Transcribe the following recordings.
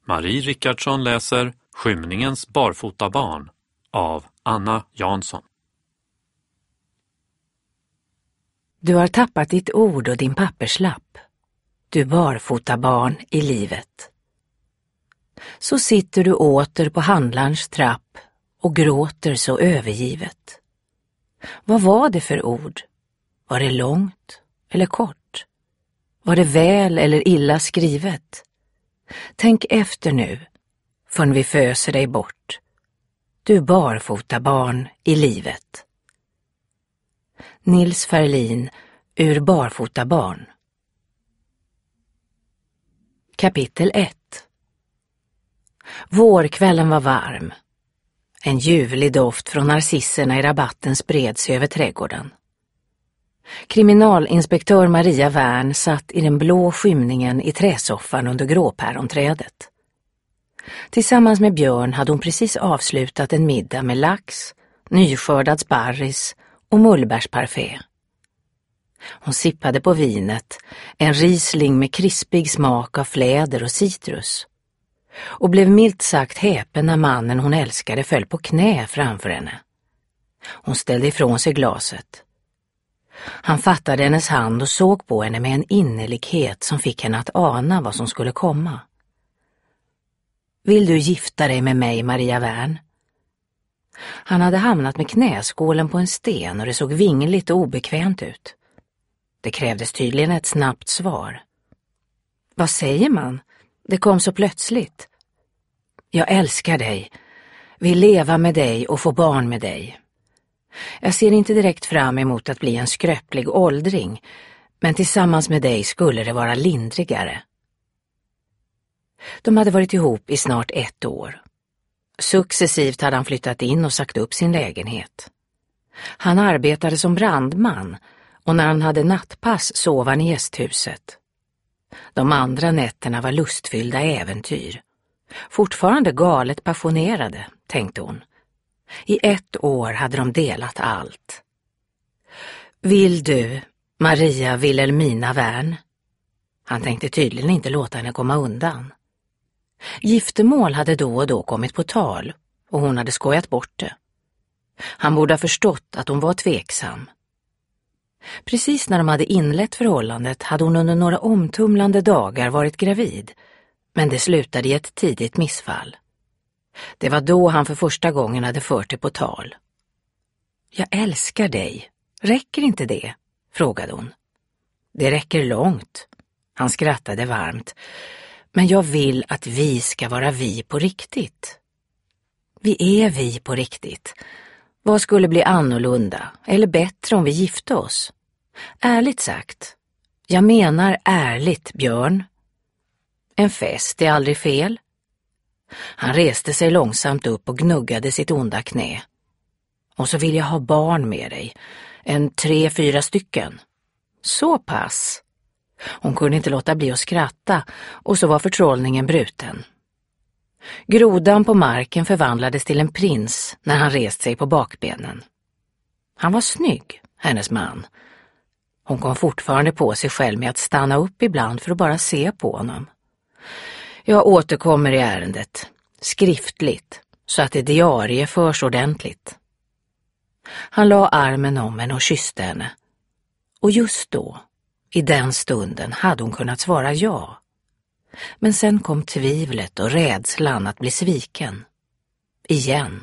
Marie Rickardsson läser Skymningens barfota barn av Anna Jansson. Du har tappat ditt ord och din papperslapp. Du barfota barn i livet. Så sitter du åter på handlarns trapp och gråter så övergivet. Vad var det för ord? Var det långt eller kort? Var det väl eller illa skrivet? Tänk efter nu, förrän vi föser dig bort. Du barfota barn i livet. Nils Ferlin ur Barfota barn. Kapitel 1. Vårkvällen var varm. En ljuvlig doft från narcisserna i rabatten spred sig över trädgården. Kriminalinspektör Maria Wern satt i den blå skymningen i träsoffan under gråpäronträdet. Tillsammans med Björn hade hon precis avslutat en middag med lax, nyskördad sparris och mullbärsparfait. Hon sippade på vinet, en Riesling med krispig smak av fläder och citrus, och blev milt sagt häpen när mannen hon älskade föll på knä framför henne. Hon ställde ifrån sig glaset. Han fattade hennes hand och såg på henne med en innerlighet som fick henne att ana vad som skulle komma. Vill du gifta dig med mig, Maria Wern? Han hade hamnat med knäskålen på en sten och det såg vingligt och obekvämt ut. Det krävdes tydligen ett snabbt svar. Vad säger man? Det kom så plötsligt. Jag älskar dig. Vill leva med dig och få barn med dig. Jag ser inte direkt fram emot att bli en skröplig åldring, men tillsammans med dig skulle det vara lindrigare. De hade varit ihop i snart 1 år. Successivt hade han flyttat in och sagt upp sin lägenhet. Han arbetade som brandman och när han hade nattpass sov han i gästhuset. De andra nätterna var lustfyllda äventyr. Fortfarande galet passionerade, tänkte hon. I 1 år hade de delat allt. Vill du, Maria Wilhelmina Wern? Han tänkte tydligen inte låta henne komma undan. Giftermål hade då och då kommit på tal och hon hade skojat bort det. Han borde ha förstått att hon var tveksam. Precis när de hade inlett förhållandet hade hon under några omtumlande dagar varit gravid, men det slutade i ett tidigt missfall. Det var då han för första gången hade fört det på tal. Jag älskar dig. Räcker inte det? Frågade hon. Det räcker långt. Han skrattade varmt. Men jag vill att vi ska vara vi på riktigt. Vi är vi på riktigt. Vad skulle bli annorlunda eller bättre om vi gifte oss? Ärligt sagt. Jag menar ärligt, Björn. En fest är aldrig fel. Han reste sig långsamt upp och gnuggade sitt onda knä. Och så vill jag ha barn med dig. 3-4 stycken. Så pass. Hon kunde inte låta bli att skratta och så var förtrollningen bruten. Grodan på marken förvandlades till en prins när han rest sig på bakbenen. Han var snygg, hennes man. Hon kom fortfarande på sig själv med att stanna upp ibland för att bara se på honom. Jag återkommer i ärendet, skriftligt, så att det diarieförs ordentligt. Han la armen om henne och kysste henne. Och just då, i den stunden, hade hon kunnat svara ja. Men sen kom tvivlet och rädslan att bli sviken. Igen.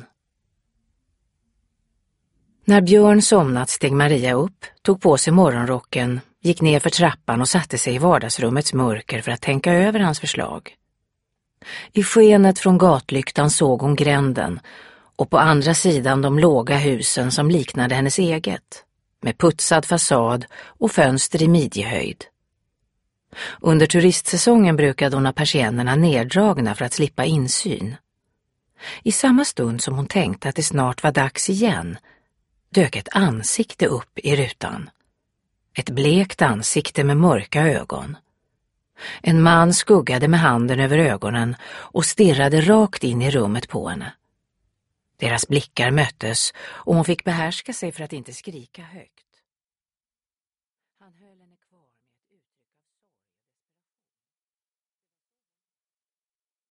När Björn somnat steg Maria upp, tog på sig morgonrocken, gick ner för trappan och satte sig i vardagsrummets mörker för att tänka över hans förslag. I skenet från gatlyktan såg hon gränden och på andra sidan de låga husen som liknade hennes eget, med putsad fasad och fönster i midjehöjd. Under turistsäsongen brukade hon ha persiennerna neddragna för att slippa insyn. I samma stund som hon tänkte att det snart var dags igen, dök ett ansikte upp i rutan. Ett blekt ansikte med mörka ögon. En man skuggade med handen över ögonen och stirrade rakt in i rummet på henne. Deras blickar möttes och hon fick behärska sig för att inte skrika högt.